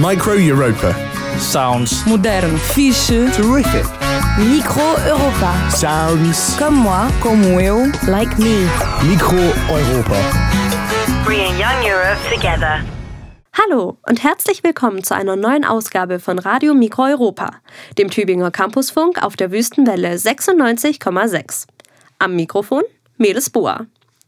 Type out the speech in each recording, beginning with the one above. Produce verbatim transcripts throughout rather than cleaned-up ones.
Micro Europa. Sounds Modern. Fiche. Terrific. Micro Europa. Sounds. Comme moi. Como eu. Like me. Micro Europa. Bringing young Europe together. Hallo und herzlich willkommen zu einer neuen Ausgabe von Radio Micro Europa, dem Tübinger Campusfunk auf der Wüstenwelle sechsundneunzig Komma sechs. Am Mikrofon Melis Boa.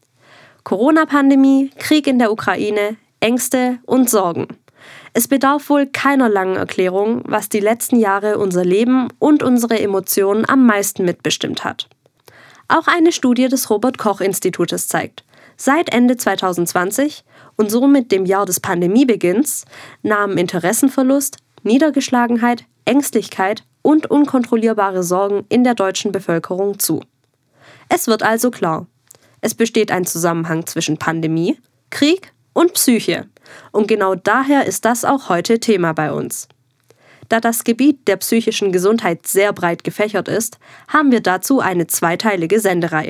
Corona-Pandemie, Krieg in der Ukraine, Ängste und Sorgen. Es bedarf wohl keiner langen Erklärung, was die letzten Jahre unser Leben und unsere Emotionen am meisten mitbestimmt hat. Auch eine Studie des Robert-Koch-Institutes zeigt, seit Ende zwanzig zwanzig und somit dem Jahr des Pandemiebeginns nahmen Interessenverlust, Niedergeschlagenheit, Ängstlichkeit und unkontrollierbare Sorgen in der deutschen Bevölkerung zu. Es wird also klar, es besteht ein Zusammenhang zwischen Pandemie, Krieg und Psyche. Und genau daher ist das auch heute Thema bei uns. Da das Gebiet der psychischen Gesundheit sehr breit gefächert ist, haben wir dazu eine zweiteilige Sendereihe.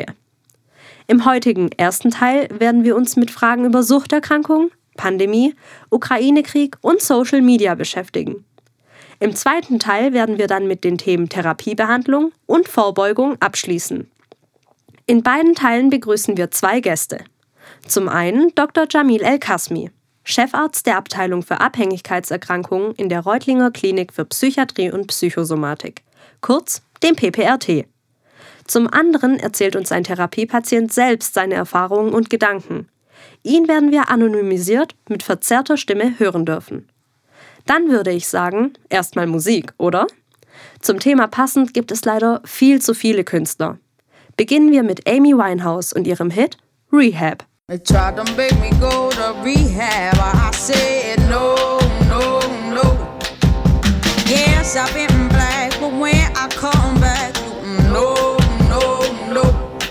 Im heutigen ersten Teil werden wir uns mit Fragen über Suchterkrankungen, Pandemie, Ukraine-Krieg und Social Media beschäftigen. Im zweiten Teil werden wir dann mit den Themen Therapiebehandlung und Vorbeugung abschließen. In beiden Teilen begrüßen wir zwei Gäste. Zum einen Doktor Jamil El-Kasmi, Chefarzt der Abteilung für Abhängigkeitserkrankungen in der Reutlinger Klinik für Psychiatrie und Psychosomatik, kurz dem P P R T. Zum anderen erzählt uns ein Therapiepatient selbst seine Erfahrungen und Gedanken. Ihn werden wir anonymisiert mit verzerrter Stimme hören dürfen. Dann würde ich sagen, erstmal Musik, oder? Zum Thema passend gibt es leider viel zu viele Künstler. Beginnen wir mit Amy Winehouse und ihrem Hit Rehab. They tried to make me go to rehab. I said no, no, no. Yes, I've been black, but when I come back, no, no, no.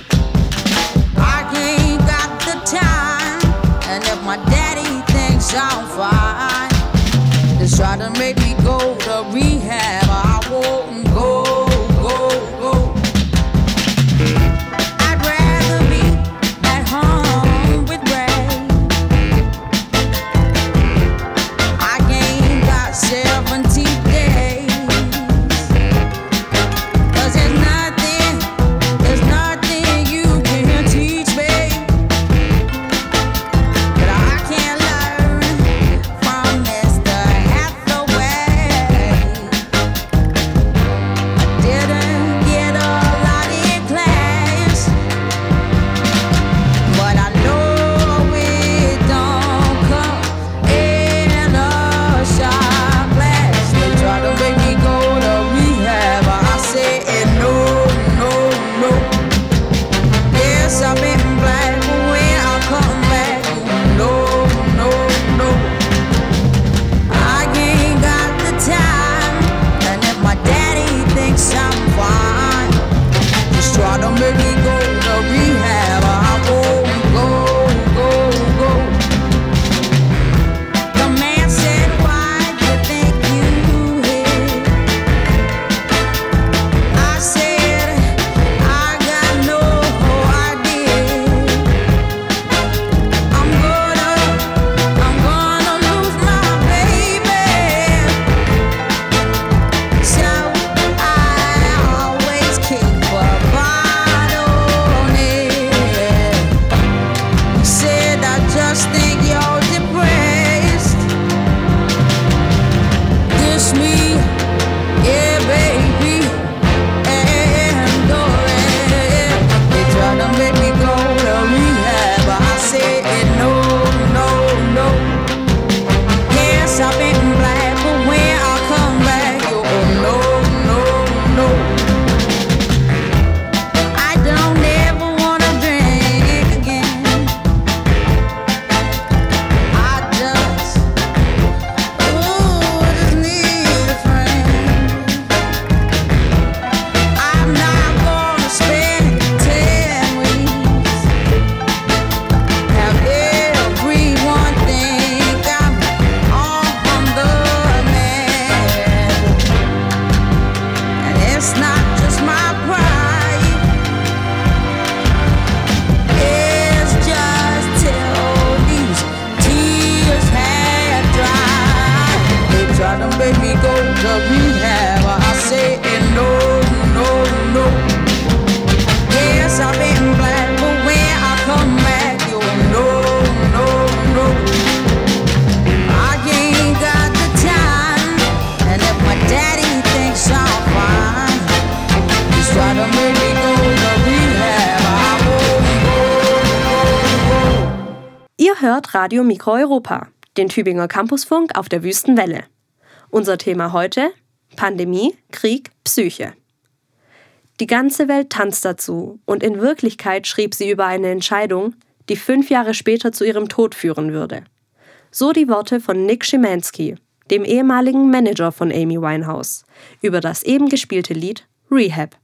I ain't got the time, and if my daddy thinks I'm fine, they try to make me go to rehab. I won't go, go, go. I'd rather be at home with Ray. I ain't got seventy days. 'Cause there's nothing, there's nothing you can teach me that I can't learn from Mister Hathaway. to rehab. I say no, no, no. Yes, I've been black, but when I come back, you no, no, no. I ain't got the time, and if my daddy thinks I'm fine, he's trying to make me go to rehab. I won't go, go, go. Ihr hört Radio Mikro Europa, den Tübinger Campusfunk auf der Wüstenwelle. Unser Thema heute: Pandemie, Krieg, Psyche. Die ganze Welt tanzt dazu und in Wirklichkeit schrieb sie über eine Entscheidung, die fünf Jahre später zu ihrem Tod führen würde. So die Worte von Nick Szymanski, dem ehemaligen Manager von Amy Winehouse, über das eben gespielte Lied Rehab.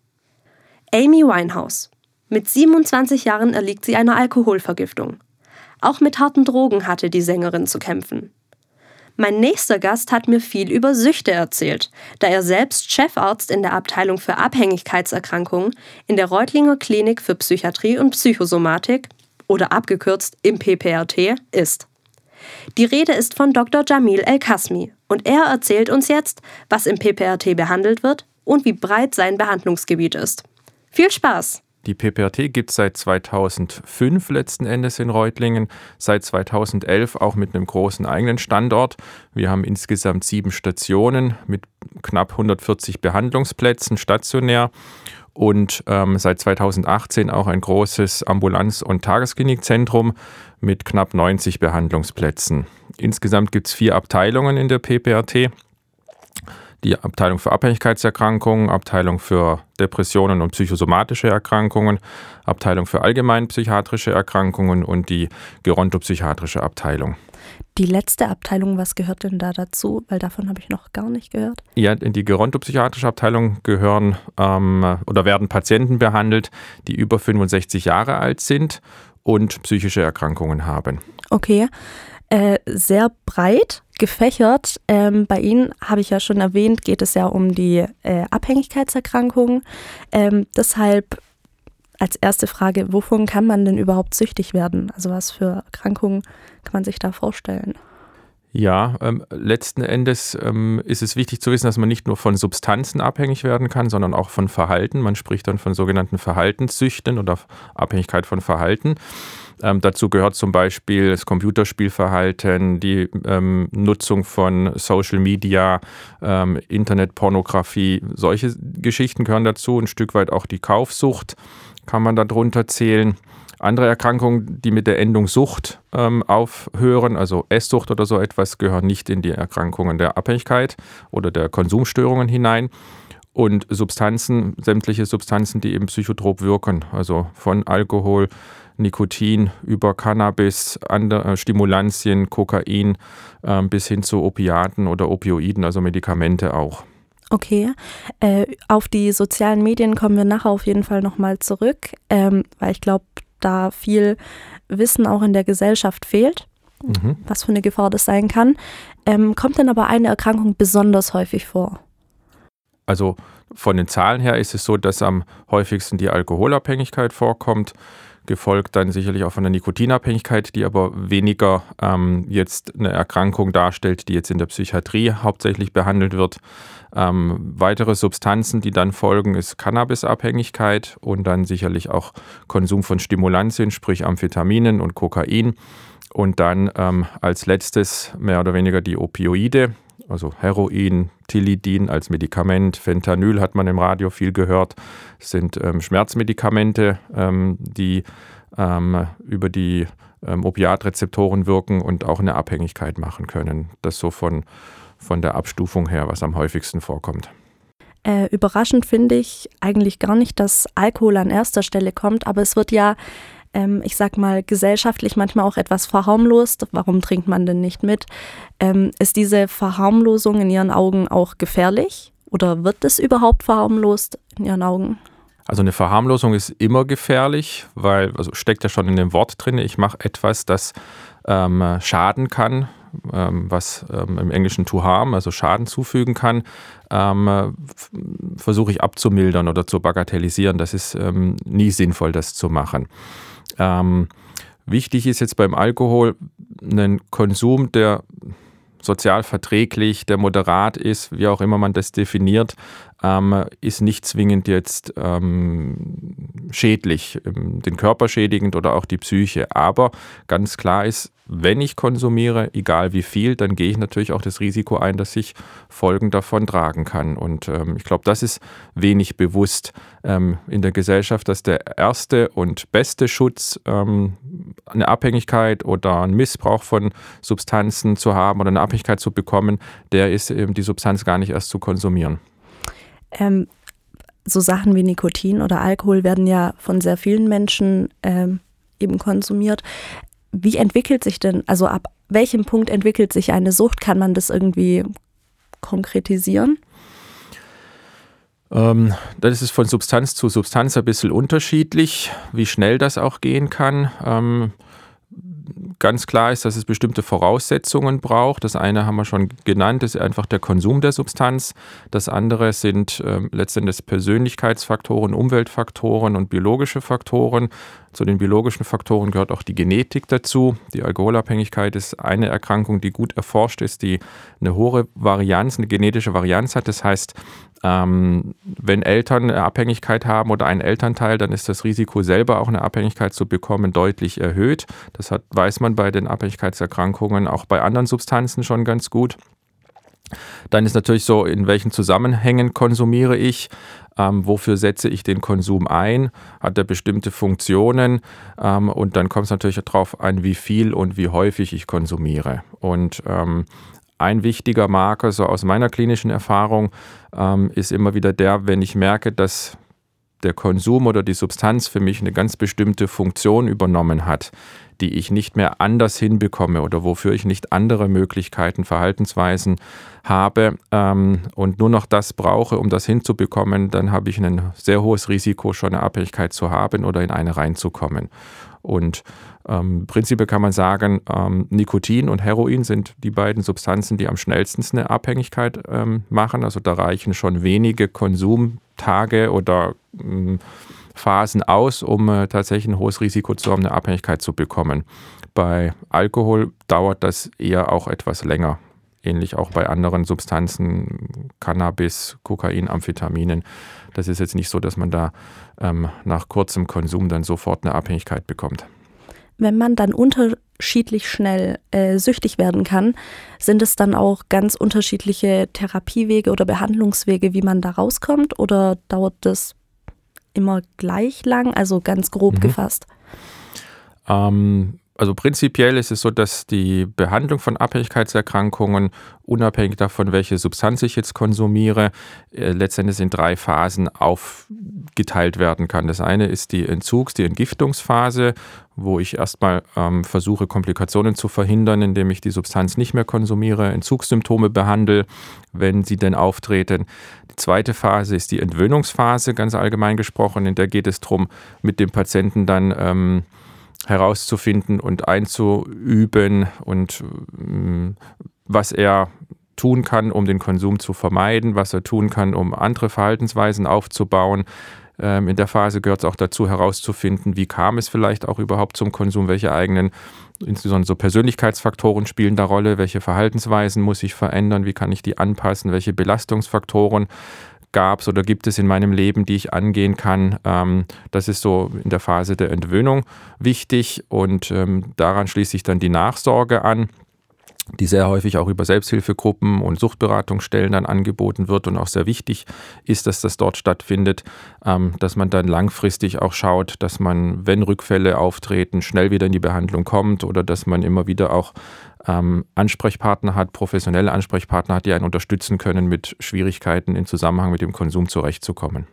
Amy Winehouse. Mit siebenundzwanzig Jahren erliegt sie einer Alkoholvergiftung. Auch mit harten Drogen hatte die Sängerin zu kämpfen. Mein nächster Gast hat mir viel über Süchte erzählt, da er selbst Chefarzt in der Abteilung für Abhängigkeitserkrankungen in der Reutlinger Klinik für Psychiatrie und Psychosomatik, oder abgekürzt im P P R T, ist. Die Rede ist von Doktor Jamil El-Kasmi und er erzählt uns jetzt, was im P P R T behandelt wird und wie breit sein Behandlungsgebiet ist. Viel Spaß! Die P P R T gibt es seit zweitausendfünf letzten Endes in Reutlingen, seit zweitausendelf auch mit einem großen eigenen Standort. Wir haben insgesamt sieben Stationen mit knapp hundertvierzig Behandlungsplätzen stationär und ähm, seit zweitausendachtzehn auch ein großes Ambulanz- und Tagesklinikzentrum mit knapp neunzig Behandlungsplätzen. Insgesamt gibt es vier Abteilungen in der P P R T. Die Abteilung für Abhängigkeitserkrankungen, Abteilung für Depressionen und psychosomatische Erkrankungen, Abteilung für allgemeinpsychiatrische Erkrankungen und die gerontopsychiatrische Abteilung. Die letzte Abteilung, was gehört denn da dazu? Weil davon habe ich noch gar nicht gehört. Ja, in die gerontopsychiatrische Abteilung gehören ähm, oder werden Patienten behandelt, die über fünfundsechzig Jahre alt sind und psychische Erkrankungen haben. Okay, äh, sehr breit gefächert. Ähm, bei Ihnen, habe ich ja schon erwähnt, geht es ja um die äh, Abhängigkeitserkrankungen. Ähm, deshalb als erste Frage, wovon kann man denn überhaupt süchtig werden? Also was für Erkrankungen kann man sich da vorstellen? Ja, ähm, letzten Endes ähm, ist es wichtig zu wissen, dass man nicht nur von Substanzen abhängig werden kann, sondern auch von Verhalten. Man spricht dann von sogenannten Verhaltenssüchten oder Abhängigkeit von Verhalten. Ähm, dazu gehört zum Beispiel das Computerspielverhalten, die ähm, Nutzung von Social Media, ähm, Internetpornografie. Solche Geschichten gehören dazu. Ein Stück weit auch die Kaufsucht kann man darunter zählen. Andere Erkrankungen, die mit der Endung Sucht ähm, aufhören, also Esssucht oder so etwas, gehören nicht in die Erkrankungen der Abhängigkeit oder der Konsumstörungen hinein. Und Substanzen, sämtliche Substanzen, die eben psychotrop wirken, also von Alkohol, Nikotin über Cannabis, andere Stimulantien, Kokain äh, bis hin zu Opiaten oder Opioiden, also Medikamente auch. Okay, äh, auf die sozialen Medien kommen wir nachher auf jeden Fall nochmal zurück, ähm, weil ich glaube, da viel Wissen auch in der Gesellschaft fehlt, mhm. was für eine Gefahr das sein kann. Ähm, kommt denn aber eine Erkrankung besonders häufig vor? Also von den Zahlen her ist es so, dass am häufigsten die Alkoholabhängigkeit vorkommt, gefolgt dann sicherlich auch von der Nikotinabhängigkeit, die aber weniger ähm, jetzt eine Erkrankung darstellt, die jetzt in der Psychiatrie hauptsächlich behandelt wird. Ähm, weitere Substanzen, die dann folgen, ist Cannabisabhängigkeit und dann sicherlich auch Konsum von Stimulantien, sprich Amphetaminen und Kokain. Und dann ähm, als letztes mehr oder weniger die Opioide, also Heroin, Tilidin als Medikament, Fentanyl hat man im Radio viel gehört, sind ähm, Schmerzmedikamente, ähm, die ähm, über die ähm, Opiatrezeptoren wirken und auch eine Abhängigkeit machen können. Das so von, von der Abstufung her, was am häufigsten vorkommt. Äh, überraschend finde ich eigentlich gar nicht, dass Alkohol an erster Stelle kommt, aber es wird ja, ähm, ich sag mal, gesellschaftlich manchmal auch etwas verharmlost. Warum trinkt man denn nicht mit? Ähm, ist diese Verharmlosung in Ihren Augen auch gefährlich? Oder wird es überhaupt verharmlost in Ihren Augen? Also eine Verharmlosung ist immer gefährlich, weil, also steckt ja schon in dem Wort drin, ich mache etwas, das ähm, schaden kann, ähm, was ähm, im Englischen to harm, also Schaden zufügen kann, ähm, f- versuche ich abzumildern oder zu bagatellisieren. Das ist ähm, nie sinnvoll, das zu machen. Ähm, wichtig ist jetzt beim Alkohol ein Konsum, der sozial verträglich, der moderat ist, wie auch immer man das definiert, ähm, ist nicht zwingend jetzt ähm, schädlich, ähm, den Körper schädigend oder auch die Psyche. Aber ganz klar ist, wenn ich konsumiere, egal wie viel, dann gehe ich natürlich auch das Risiko ein, dass ich Folgen davon tragen kann. Und ähm, ich glaube, das ist wenig bewusst ähm, in der Gesellschaft, dass der erste und beste Schutz, ähm, eine Abhängigkeit oder einen Missbrauch von Substanzen zu haben oder eine Abhängigkeit zu bekommen, der ist eben die Substanz gar nicht erst zu konsumieren. Ähm, so Sachen wie Nikotin oder Alkohol werden ja von sehr vielen Menschen ähm, eben konsumiert. Wie entwickelt sich denn, also ab welchem Punkt entwickelt sich eine Sucht? Kann man das irgendwie konkretisieren? Ähm, das ist von Substanz zu Substanz ein bisschen unterschiedlich, wie schnell das auch gehen kann. Ähm, Ganz klar ist, dass es bestimmte Voraussetzungen braucht. Das eine haben wir schon genannt, das ist einfach der Konsum der Substanz. Das andere sind äh, letztendlich Persönlichkeitsfaktoren, Umweltfaktoren und biologische Faktoren. Zu den biologischen Faktoren gehört auch die Genetik dazu. Die Alkoholabhängigkeit ist eine Erkrankung, die gut erforscht ist, die eine hohe Varianz, eine genetische Varianz hat. Das heißt, ähm, wenn Eltern eine Abhängigkeit haben oder ein Elternteil, dann ist das Risiko, selber auch eine Abhängigkeit zu bekommen, deutlich erhöht. Das hat, weiß man bei den Abhängigkeitserkrankungen auch bei anderen Substanzen schon ganz gut. Dann ist natürlich so, in welchen Zusammenhängen konsumiere ich, ähm, wofür setze ich den Konsum ein, hat er bestimmte Funktionen ähm, und dann kommt es natürlich darauf an, wie viel und wie häufig ich konsumiere. Und ähm, ein wichtiger Marker, so aus meiner klinischen Erfahrung, ähm, ist immer wieder der, wenn ich merke, dass der Konsum oder die Substanz für mich eine ganz bestimmte Funktion übernommen hat, die ich nicht mehr anders hinbekomme oder wofür ich nicht andere Möglichkeiten, Verhaltensweisen habe ähm, und nur noch das brauche, um das hinzubekommen, dann habe ich ein sehr hohes Risiko, schon eine Abhängigkeit zu haben oder in eine reinzukommen. Und ähm, prinzipiell kann man sagen, ähm, Nikotin und Heroin sind die beiden Substanzen, die am schnellsten eine Abhängigkeit ähm, machen. Also da reichen schon wenige Konsumtage oder ähm, Phasen aus, um äh, tatsächlich ein hohes Risiko zu haben, eine Abhängigkeit zu bekommen. Bei Alkohol dauert das eher auch etwas länger. Ähnlich auch bei anderen Substanzen, Cannabis, Kokain, Amphetaminen. Das ist jetzt nicht so, dass man da ähm, nach kurzem Konsum dann sofort eine Abhängigkeit bekommt. Wenn man dann unterschiedlich schnell äh, süchtig werden kann, sind es dann auch ganz unterschiedliche Therapiewege oder Behandlungswege, wie man da rauskommt? Oder dauert das immer gleich lang, also ganz grob mhm. gefasst? Ähm, also prinzipiell ist es so, dass die Behandlung von Abhängigkeitserkrankungen, unabhängig davon, welche Substanz ich jetzt konsumiere, äh, letztendlich in drei Phasen aufgeteilt werden kann. Das eine ist die Entzugs-, die Entgiftungsphase, wo ich erstmal ähm, versuche, Komplikationen zu verhindern, indem ich die Substanz nicht mehr konsumiere, Entzugssymptome behandle, wenn sie denn auftreten. Die zweite Phase ist die Entwöhnungsphase, ganz allgemein gesprochen. In der geht es darum, mit dem Patienten dann ähm, herauszufinden und einzuüben und ähm, was er tun kann, um den Konsum zu vermeiden, was er tun kann, um andere Verhaltensweisen aufzubauen. Ähm, in der Phase gehört es auch dazu, herauszufinden, wie kam es vielleicht auch überhaupt zum Konsum, welche eigenen, insbesondere so Persönlichkeitsfaktoren spielen da Rolle, welche Verhaltensweisen muss ich verändern, wie kann ich die anpassen, welche Belastungsfaktoren gab es oder gibt es in meinem Leben, die ich angehen kann. Ähm, das ist so in der Phase der Entwöhnung wichtig und ähm, daran schließt sich dann die Nachsorge an, die sehr häufig auch über Selbsthilfegruppen und Suchtberatungsstellen dann angeboten wird und auch sehr wichtig ist, dass das dort stattfindet, ähm, dass man dann langfristig auch schaut, dass man, wenn Rückfälle auftreten, schnell wieder in die Behandlung kommt oder dass man immer wieder auch ähm, Ansprechpartner hat, professionelle Ansprechpartner hat, die einen unterstützen können, mit Schwierigkeiten im Zusammenhang mit dem Konsum zurechtzukommen.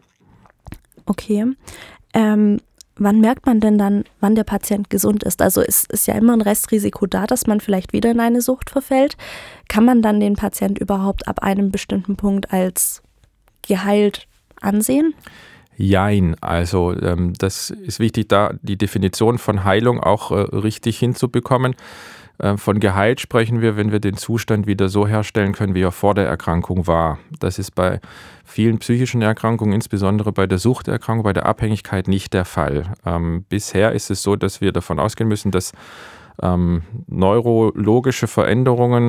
Okay. Ähm Wann merkt man denn dann, wann der Patient gesund ist? Also es ist ja immer ein Restrisiko da, dass man vielleicht wieder in eine Sucht verfällt. Kann man dann den Patient überhaupt ab einem bestimmten Punkt als geheilt ansehen? Jein, also ähm, das ist wichtig, da die Definition von Heilung auch äh, richtig hinzubekommen. Äh, von geheilt sprechen wir, wenn wir den Zustand wieder so herstellen können, wie er vor der Erkrankung war. Das ist bei vielen psychischen Erkrankungen, insbesondere bei der Suchterkrankung, bei der Abhängigkeit nicht der Fall. Ähm, bisher ist es so, dass wir davon ausgehen müssen, dass ähm, neurologische Veränderungen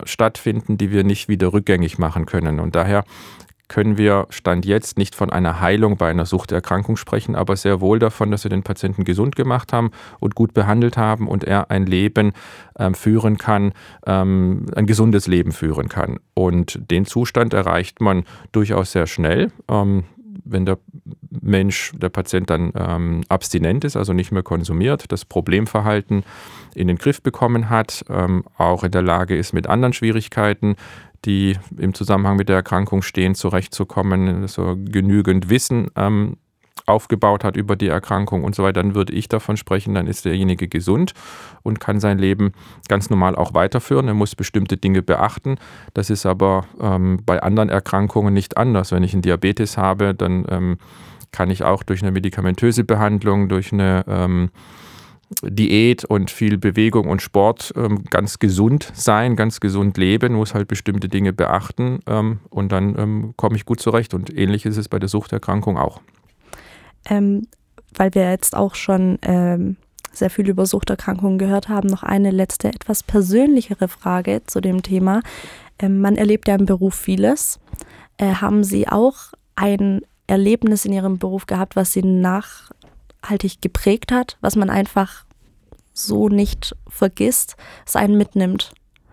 stattfinden, die wir nicht wieder rückgängig machen können. Und daher können wir Stand jetzt nicht von einer Heilung bei einer Suchterkrankung sprechen, aber sehr wohl davon, dass wir den Patienten gesund gemacht haben und gut behandelt haben und er ein Leben ähm, führen kann, ähm, ein gesundes Leben führen kann. Und den Zustand erreicht man durchaus sehr schnell. Ähm, wenn der Mensch, der Patient dann ähm, abstinent ist, also nicht mehr konsumiert, das Problemverhalten in den Griff bekommen hat, ähm, auch in der Lage ist, mit anderen Schwierigkeiten, die im Zusammenhang mit der Erkrankung stehen, zurechtzukommen, so genügend Wissen ähm, aufgebaut hat über die Erkrankung und so weiter, dann würde ich davon sprechen, dann ist derjenige gesund und kann sein Leben ganz normal auch weiterführen. Er muss bestimmte Dinge beachten. Das ist aber ähm, bei anderen Erkrankungen nicht anders. Wenn ich einen Diabetes habe, dann ähm, kann ich auch durch eine medikamentöse Behandlung, durch eine ähm, Diät und viel Bewegung und Sport ähm, ganz gesund sein, ganz gesund leben, muss halt bestimmte Dinge beachten ähm, und dann ähm, komme ich gut zurecht. Und ähnlich ist es bei der Suchterkrankung auch. Ähm, weil wir jetzt auch schon ähm, sehr viel über Suchterkrankungen gehört haben, noch eine letzte, etwas persönlichere Frage zu dem Thema. Ähm, man erlebt ja im Beruf vieles. Äh, haben Sie auch ein Erlebnis in Ihrem Beruf gehabt, was Sie nachhaltig geprägt hat, was man einfach so nicht vergisst, es einen mitnimmt?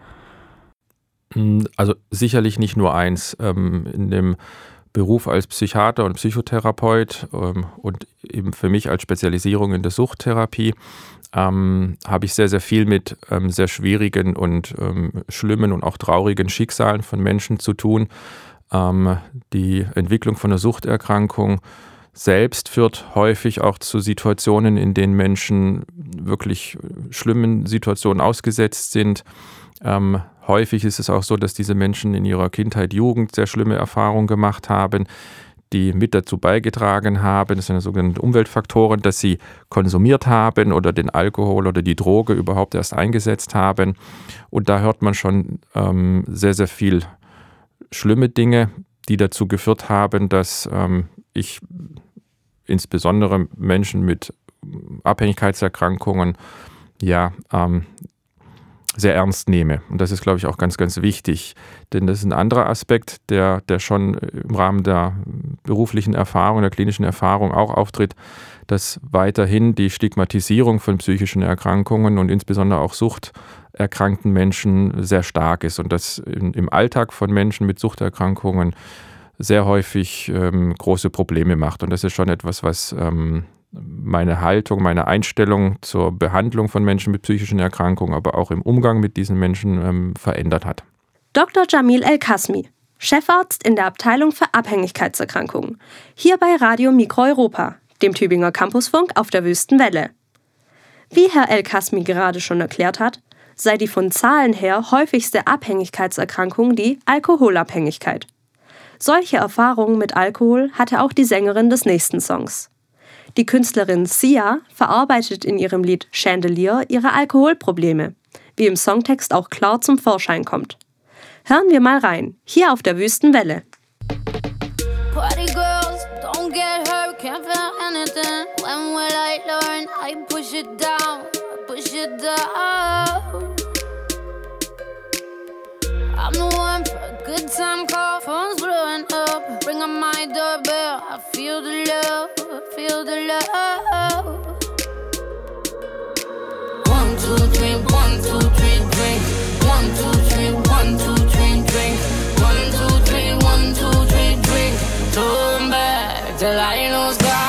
Also sicherlich nicht nur eins. Ähm, in dem Beruf als Psychiater und Psychotherapeut ähm, und eben für mich als Spezialisierung in der Suchttherapie ähm, habe ich sehr, sehr viel mit ähm, sehr schwierigen und ähm, schlimmen und auch traurigen Schicksalen von Menschen zu tun. Ähm, die Entwicklung von einer Suchterkrankung selbst führt häufig auch zu Situationen, in denen Menschen wirklich schlimmen Situationen ausgesetzt sind. Ähm, häufig ist es auch so, dass diese Menschen in ihrer Kindheit, Jugend sehr schlimme Erfahrungen gemacht haben, die mit dazu beigetragen haben, das sind sogenannte Umweltfaktoren, dass sie konsumiert haben oder den Alkohol oder die Droge überhaupt erst eingesetzt haben. Und da hört man schon ähm, sehr, sehr viel schlimme Dinge, die dazu geführt haben, dass ähm, ich insbesondere Menschen mit Abhängigkeitserkrankungen ja ähm, sehr ernst nehme. Und das ist, glaube ich, auch ganz, ganz wichtig. Denn das ist ein anderer Aspekt, der, der schon im Rahmen der beruflichen Erfahrung, der klinischen Erfahrung auch auftritt, dass weiterhin die Stigmatisierung von psychischen Erkrankungen und insbesondere auch suchterkrankten Menschen sehr stark ist und das in, im Alltag von Menschen mit Suchterkrankungen sehr häufig ähm, große Probleme macht. Und das ist schon etwas, was ähm, meine Haltung, meine Einstellung zur Behandlung von Menschen mit psychischen Erkrankungen, aber auch im Umgang mit diesen Menschen ähm, verändert hat. Doktor Jamil El-Kasmi, Chefarzt in der Abteilung für Abhängigkeitserkrankungen, hier bei Radio Mikro Europa, dem Tübinger Campusfunk auf der Wüstenwelle. Wie Herr El-Kasmi gerade schon erklärt hat, sei die von Zahlen her häufigste Abhängigkeitserkrankung die Alkoholabhängigkeit. Solche Erfahrungen mit Alkohol hatte auch die Sängerin des nächsten Songs. Die Künstlerin Sia verarbeitet in ihrem Lied Chandelier ihre Alkoholprobleme, wie im Songtext auch klar zum Vorschein kommt. Hören wir mal rein, hier auf der Wüstenwelle. Party girls, don't get hurt, can't feel anything. When will I learn? I push it down, push it down. I'm the one for a good time call, phone's blowing up. Ring on my doorbell, I feel the love, I feel the love. One, two, three, one, two, three, drink. One, two, three, one, two, three, drink. One, two, three, one, two, three, drink. Turn back till I lose God.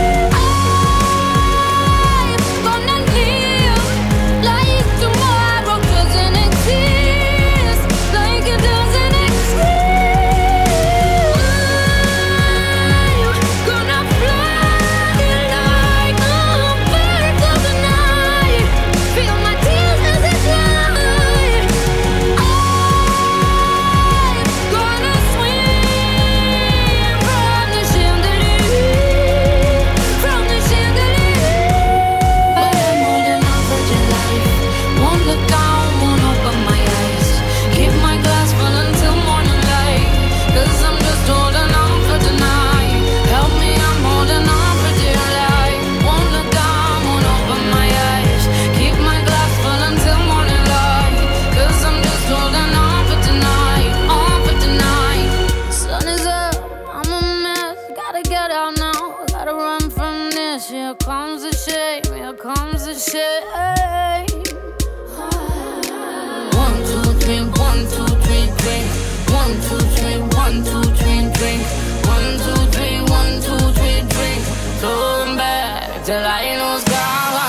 Tomorrow one, two, three, drink. One, two, three, one, two, three, drink. One, two, three, one, two, three, drink. Turn back till I lose God.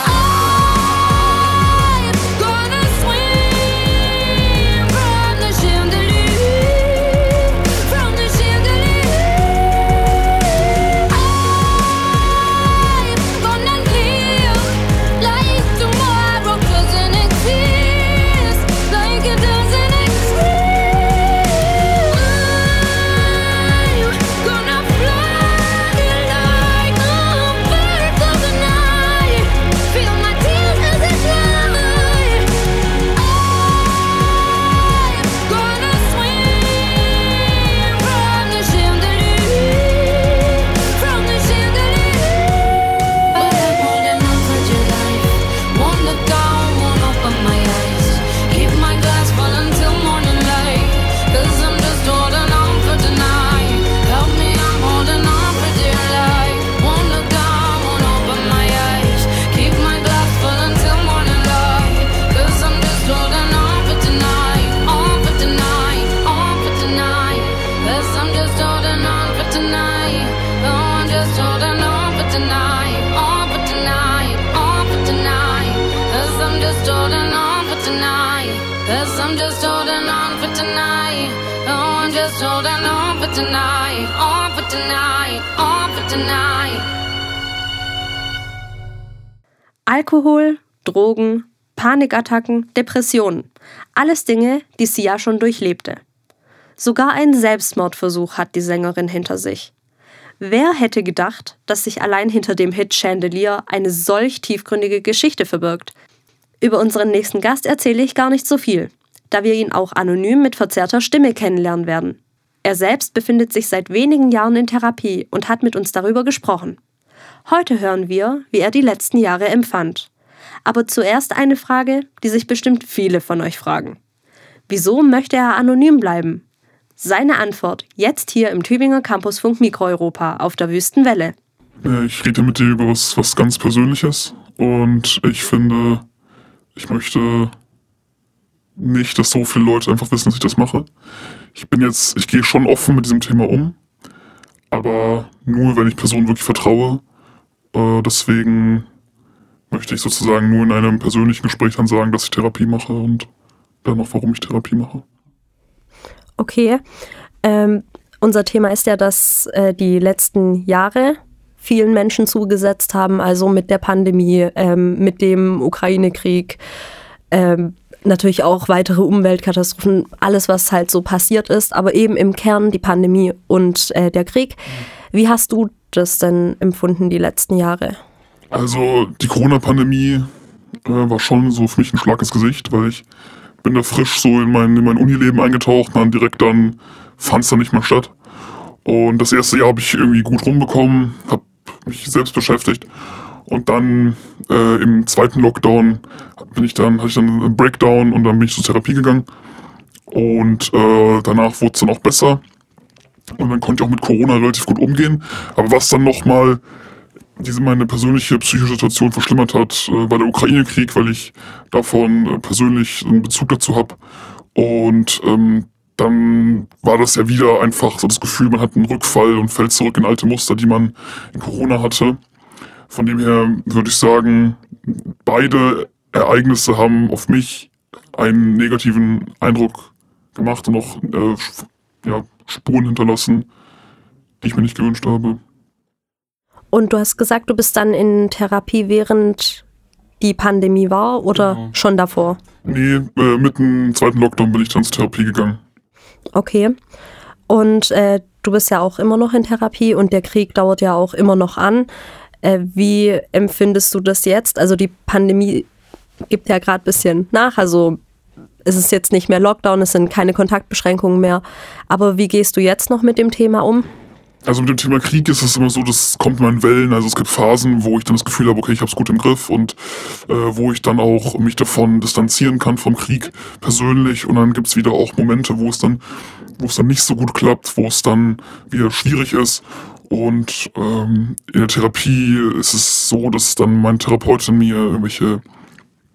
Alkohol, Drogen, Panikattacken, Depressionen. Alles Dinge, die Sia schon durchlebte. Sogar einen Selbstmordversuch hat die Sängerin hinter sich. Wer hätte gedacht, dass sich allein hinter dem Hit Chandelier eine solch tiefgründige Geschichte verbirgt? Über unseren nächsten Gast erzähle ich gar nicht so viel, da wir ihn auch anonym mit verzerrter Stimme kennenlernen werden. Er selbst befindet sich seit wenigen Jahren in Therapie und hat mit uns darüber gesprochen. Heute hören wir, wie er die letzten Jahre empfand. Aber zuerst eine Frage, die sich bestimmt viele von euch fragen. Wieso möchte er anonym bleiben? Seine Antwort jetzt hier im Tübinger Campusfunk Mikroeuropa auf der Wüstenwelle. Ich rede mit dir über was, was ganz Persönliches und ich finde, ich möchte nicht, dass so viele Leute einfach wissen, dass ich das mache. Ich bin jetzt, ich gehe schon offen mit diesem Thema um, aber nur, wenn ich Personen wirklich vertraue. Äh, deswegen möchte ich sozusagen nur in einem persönlichen Gespräch dann sagen, dass ich Therapie mache und dann noch, warum ich Therapie mache. Okay, ähm, unser Thema ist ja, dass äh, die letzten Jahre vielen Menschen zugesetzt haben, also mit der Pandemie, ähm, mit dem Ukraine-Krieg, ähm, natürlich auch weitere Umweltkatastrophen, alles, was halt so passiert ist, aber eben im Kern die Pandemie und äh, der Krieg. Wie hast du das denn empfunden die letzten Jahre? Also die Corona-Pandemie äh, war schon so für mich ein Schlag ins Gesicht, weil ich bin da frisch so in mein, in mein Unileben eingetaucht, dann direkt dann fand es dann nicht mehr statt. Und das erste Jahr habe ich irgendwie gut rumbekommen, habe mich selbst beschäftigt. Und dann äh, im zweiten Lockdown bin ich dann, hatte ich dann einen Breakdown und dann bin ich zur Therapie gegangen. Und äh, danach wurde es dann auch besser. Und dann konnte ich auch mit Corona relativ gut umgehen. Aber was dann nochmal diese meine persönliche psychische Situation verschlimmert hat, äh, war der Ukraine-Krieg, weil ich davon äh, persönlich einen Bezug dazu habe. Und ähm, dann war das ja wieder einfach so das Gefühl, man hat einen Rückfall und fällt zurück in alte Muster, die man in Corona hatte. Von dem her würde ich sagen, beide Ereignisse haben auf mich einen negativen Eindruck gemacht und auch äh, ja, Spuren hinterlassen, die ich mir nicht gewünscht habe. Und du hast gesagt, du bist dann in Therapie, während die Pandemie war oder genau. schon davor? Nee, äh, mit dem zweiten Lockdown bin ich dann zur Therapie gegangen. Okay. Und äh, du bist ja auch immer noch in Therapie und der Krieg dauert ja auch immer noch an. Äh, wie empfindest du das jetzt? Also die Pandemie gibt ja gerade ein bisschen nach, also es ist jetzt nicht mehr Lockdown, es sind keine Kontaktbeschränkungen mehr. Aber wie gehst du jetzt noch mit dem Thema um? Also mit dem Thema Krieg ist es immer so, das kommt mal in Wellen. Also es gibt Phasen, wo ich dann das Gefühl habe, okay, ich habe es gut im Griff und äh, wo ich dann auch mich davon distanzieren kann vom Krieg persönlich. Und dann gibt es wieder auch Momente, wo es dann, wo es dann nicht so gut klappt, wo es dann wieder schwierig ist. Und ähm, in der Therapie ist es so, dass dann meine Therapeutin mir irgendwelche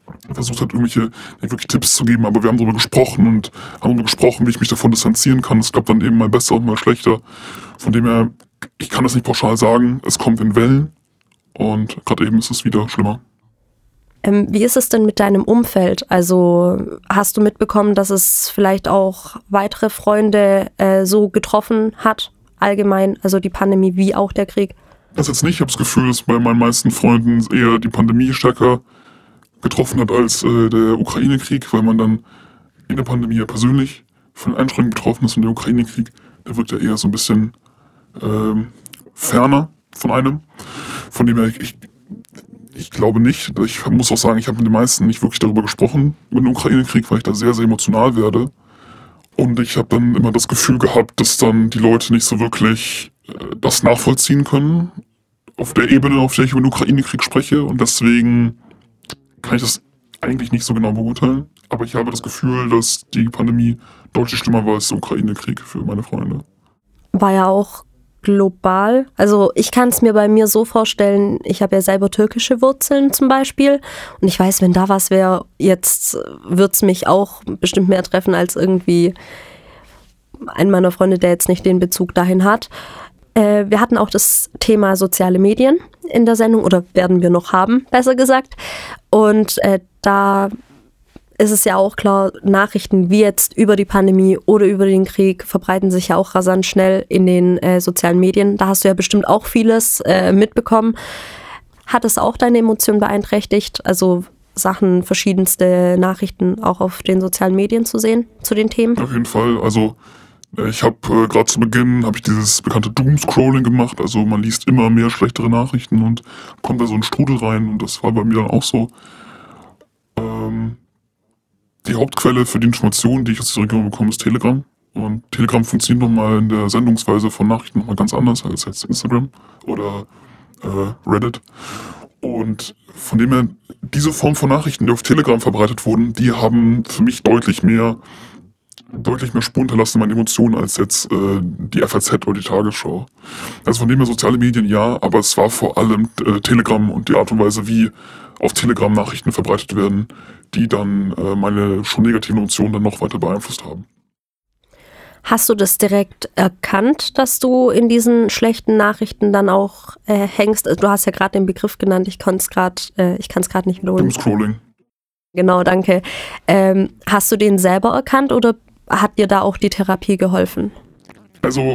versucht hat, irgendwelche nicht wirklich Tipps zu geben, aber wir haben darüber gesprochen und haben darüber gesprochen, wie ich mich davon distanzieren kann. Es gab dann eben mal besser und mal schlechter. Von dem her, ich kann das nicht pauschal sagen, es kommt in Wellen und gerade eben ist es wieder schlimmer. Ähm, wie ist es denn mit deinem Umfeld? Also hast du mitbekommen, dass es vielleicht auch weitere Freunde äh, so getroffen hat, allgemein, also die Pandemie wie auch der Krieg? Das jetzt nicht. Ich habe das Gefühl, dass bei meinen meisten Freunden eher die Pandemie stärker getroffen hat als äh, der Ukraine-Krieg, weil man dann in der Pandemie ja persönlich von den Einschränkungen betroffen ist und der Ukraine-Krieg, der wirkt ja eher so ein bisschen ähm, ferner von einem. Von dem her, ich, ich, ich glaube nicht. Ich muss auch sagen, ich habe mit den meisten nicht wirklich darüber gesprochen, über den Ukraine-Krieg, weil ich da sehr, sehr emotional werde. Und ich habe dann immer das Gefühl gehabt, dass dann die Leute nicht so wirklich äh, das nachvollziehen können, auf der Ebene, auf der ich über den Ukraine-Krieg spreche. Und deswegen kann ich das eigentlich nicht so genau beurteilen. Aber ich habe das Gefühl, dass die Pandemie deutlich schlimmer war als der Ukraine-Krieg für meine Freunde. War ja auch global. Also ich kann es mir bei mir so vorstellen, ich habe ja selber türkische Wurzeln zum Beispiel. Und ich weiß, wenn da was wäre, jetzt wird es mich auch bestimmt mehr treffen als irgendwie ein meiner Freunde, der jetzt nicht den Bezug dahin hat. Äh, wir hatten auch das Thema soziale Medien in der Sendung, oder werden wir noch haben, besser gesagt. Und äh, da ist es ja auch klar, Nachrichten wie jetzt über die Pandemie oder über den Krieg verbreiten sich ja auch rasant schnell in den äh, sozialen Medien. Da hast du ja bestimmt auch vieles äh, mitbekommen. Hat es auch deine Emotionen beeinträchtigt? Also Sachen, verschiedenste Nachrichten auch auf den sozialen Medien zu sehen, zu den Themen? Auf jeden Fall. Also ich habe äh, gerade zu Beginn habe ich dieses bekannte Doomscrolling gemacht. Also man liest immer mehr schlechtere Nachrichten und kommt da so einen Strudel rein. Und das war bei mir dann auch so. Ähm, die Hauptquelle für die Informationen, die ich aus der Region bekomme, ist Telegram. Und Telegram funktioniert nochmal in der Sendungsweise von Nachrichten nochmal ganz anders als jetzt Instagram oder äh, Reddit. Und von dem her, diese Form von Nachrichten, die auf Telegram verbreitet wurden, die haben für mich deutlich mehr deutlich mehr Spuren hinterlassen in meinen Emotionen als jetzt äh, die F A Z oder die Tagesschau. Also von dem her soziale Medien ja, aber es war vor allem äh, Telegram und die Art und Weise, wie auf Telegram Nachrichten verbreitet werden, die dann äh, meine schon negativen Emotionen dann noch weiter beeinflusst haben. Hast du das direkt erkannt, dass du in diesen schlechten Nachrichten dann auch äh, hängst? Du hast ja gerade den Begriff genannt, ich kann es gerade äh, ich kann es gerade nicht wiederholen. Doomscrolling. Genau, danke. Ähm, hast du den selber erkannt oder hat dir da auch die Therapie geholfen? Also,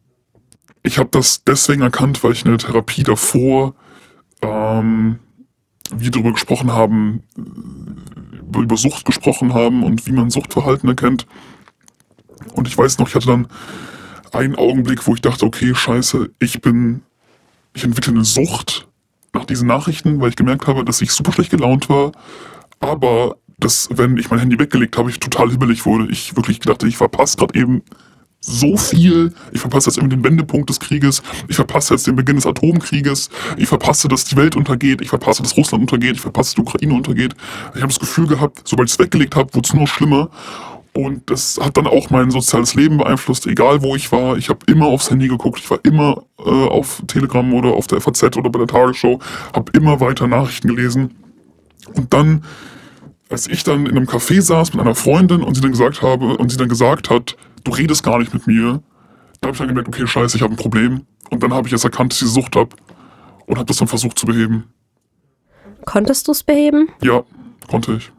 ich habe das deswegen erkannt, weil ich in der Therapie davor ähm, wir darüber gesprochen haben, über Sucht gesprochen haben und wie man Suchtverhalten erkennt. Und ich weiß noch, ich hatte dann einen Augenblick, wo ich dachte, okay, scheiße, ich bin, ich entwickle eine Sucht nach diesen Nachrichten, weil ich gemerkt habe, dass ich super schlecht gelaunt war, aber dass, wenn ich mein Handy weggelegt habe, ich total hibbelig wurde. Ich wirklich dachte, ich verpasse gerade eben so viel. Ich verpasse jetzt irgendwie den Wendepunkt des Krieges. Ich verpasse jetzt den Beginn des Atomkrieges. Ich verpasse, dass die Welt untergeht. Ich verpasse, dass Russland untergeht. Ich verpasse, dass die Ukraine untergeht. Ich habe das Gefühl gehabt, sobald ich es weggelegt habe, wurde es nur schlimmer. Und das hat dann auch mein soziales Leben beeinflusst, egal wo ich war. Ich habe immer aufs Handy geguckt. Ich war immer äh, auf Telegram oder auf der F A Z oder bei der Tagesschau. Habe immer weiter Nachrichten gelesen. Und dann, als ich dann in einem Café saß mit einer Freundin und sie dann gesagt habe und sie dann gesagt hat, du redest gar nicht mit mir, da habe ich dann gemerkt, okay, scheiße, ich habe ein Problem. Und dann habe ich jetzt erkannt, dass ich Sucht habe und habe das dann versucht zu beheben. Konntest du es beheben? Ja, konnte ich.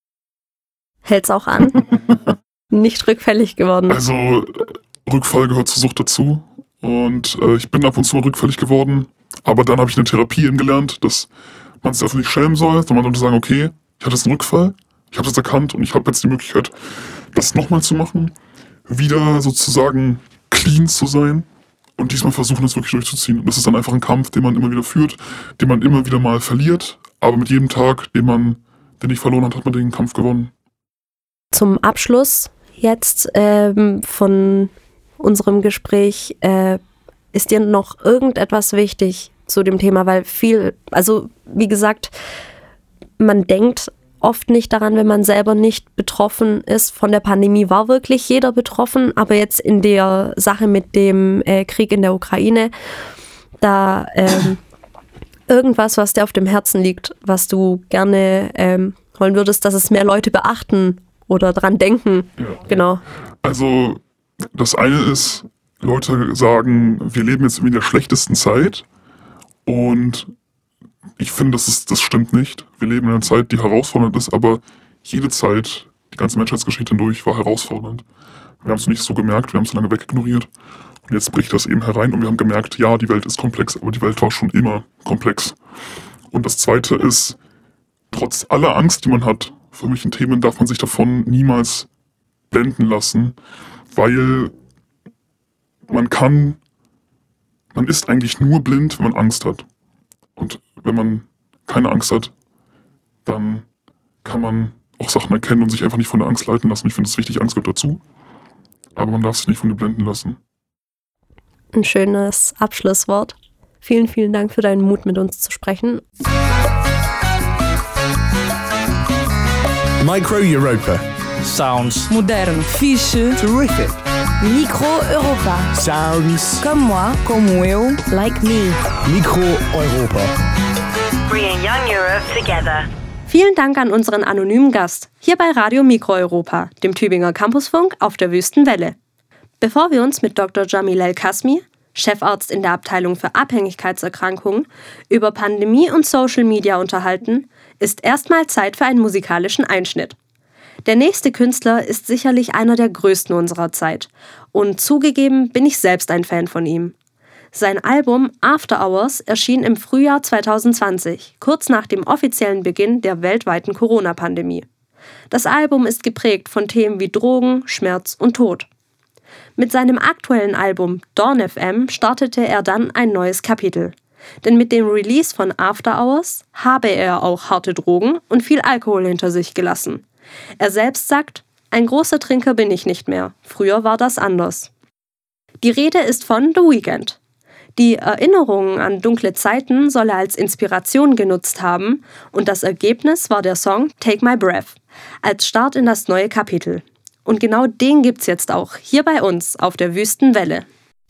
Hält's auch an? Nicht rückfällig geworden? Also, Rückfall gehört zur Sucht dazu. Und äh, ich bin ab und zu mal rückfällig geworden. Aber dann habe ich eine Therapie eben gelernt, dass man sich dafür nicht schämen soll, sondern man sollte sagen, okay, ich hatte jetzt einen Rückfall, ich habe es jetzt erkannt und ich habe jetzt die Möglichkeit, das nochmal zu machen, wieder sozusagen clean zu sein und diesmal versuchen, das wirklich durchzuziehen. Und das ist dann einfach ein Kampf, den man immer wieder führt, den man immer wieder mal verliert, aber mit jedem Tag, den man, den ich verloren hat, hat man den Kampf gewonnen. Zum Abschluss jetzt ähm, von unserem Gespräch, äh, ist dir noch irgendetwas wichtig zu dem Thema? Weil viel, also wie gesagt, man denkt oft nicht daran, wenn man selber nicht betroffen ist. Von der Pandemie war wirklich jeder betroffen, aber jetzt in der Sache mit dem äh, Krieg in der Ukraine, da ähm, irgendwas, was dir auf dem Herzen liegt, was du gerne ähm, wollen würdest, dass es mehr Leute beachten oder dran denken. Ja. Genau. Also das eine ist, Leute sagen, wir leben jetzt in der schlechtesten Zeit und ich finde, das, ist, das stimmt nicht. Wir leben in einer Zeit, die herausfordernd ist, aber jede Zeit, die ganze Menschheitsgeschichte hindurch, war herausfordernd. Wir haben es nicht so gemerkt, wir haben es lange wegignoriert und jetzt bricht das eben herein und wir haben gemerkt, ja, die Welt ist komplex, aber die Welt war schon immer komplex. Und das Zweite ist, trotz aller Angst, die man hat vor irgendwelchen Themen, darf man sich davon niemals blenden lassen, weil man kann, man ist eigentlich nur blind, wenn man Angst hat. Und wenn man keine Angst hat, dann kann man auch Sachen erkennen und sich einfach nicht von der Angst leiten lassen. Ich finde es wichtig, Angst gehört dazu, aber man darf sich nicht von ihr blenden lassen. Ein schönes Abschlusswort. Vielen, vielen Dank für deinen Mut, mit uns zu sprechen. Micro Europa. Sounds Modern, fixe, Terrific. Micro Europa. Sounds. Comme moi, como eu, like me. Micro Europa. Bringing young Europe together. Vielen Dank an unseren anonymen Gast hier bei Radio Micro Europa, dem Tübinger Campusfunk auf der Wüstenwelle. Bevor wir uns mit Doktor Jamil El-Kasmi, Chefarzt in der Abteilung für Abhängigkeitserkrankungen, über Pandemie und Social Media unterhalten, ist erstmal Zeit für einen musikalischen Einschnitt. Der nächste Künstler ist sicherlich einer der größten unserer Zeit und zugegeben bin ich selbst ein Fan von ihm. Sein Album After Hours erschien im Frühjahr zwanzig zwanzig, kurz nach dem offiziellen Beginn der weltweiten Corona-Pandemie. Das Album ist geprägt von Themen wie Drogen, Schmerz und Tod. Mit seinem aktuellen Album Dawn F M startete er dann ein neues Kapitel. Denn mit dem Release von After Hours habe er auch harte Drogen und viel Alkohol hinter sich gelassen. Er selbst sagt, ein großer Trinker bin ich nicht mehr. Früher war das anders. Die Rede ist von The Weeknd. Die Erinnerungen an dunkle Zeiten soll er als Inspiration genutzt haben und das Ergebnis war der Song Take My Breath als Start in das neue Kapitel. Und genau den gibt's jetzt auch hier bei uns auf der Wüstenwelle.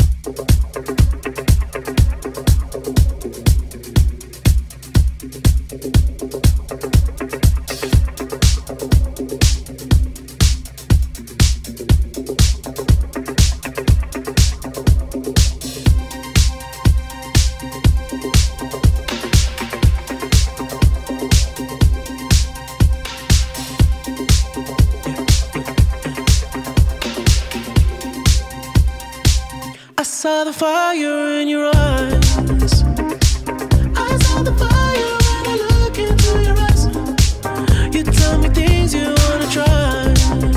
I saw the fire in your eyes. I saw the fire when I look into your eyes. You tell me things you wanna try.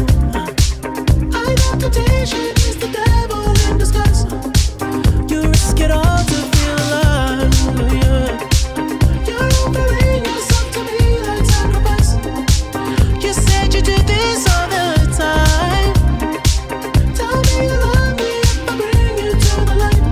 I know temptation is the devil in disguise. You risk it all to feel alive. Yeah. You're offering yourself to me like sacrifice. You said you do this all the time. Tell me you love me if I bring you to the light.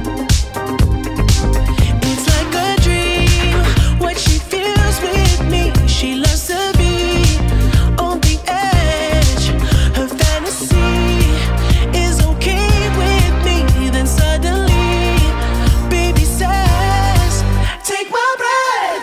It's like a dream, what she feels with me. She loves to be on the edge. Her fantasy is okay with me. Then suddenly, baby says, take my breath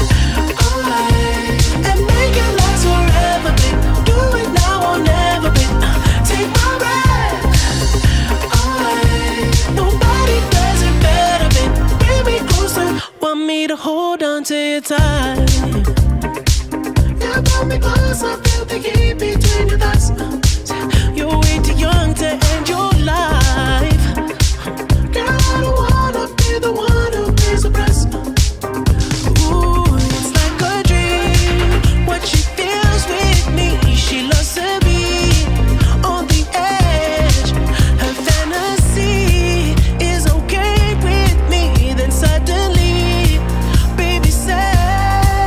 away and make it last forever, babe. Do it now or never, babe. Take my breath away. Nobody does it better, babe. Bring me closer. Want me to hold on to your tight. Yeah, pull me closer. Feel the heat between your thighs. You're way too young to end your life. Girl, I don't wanna be the one who pays the price. Ooh, it's like a dream. What she feels with me, she loves to be on the edge. Her fantasy is okay with me. Then suddenly, baby says,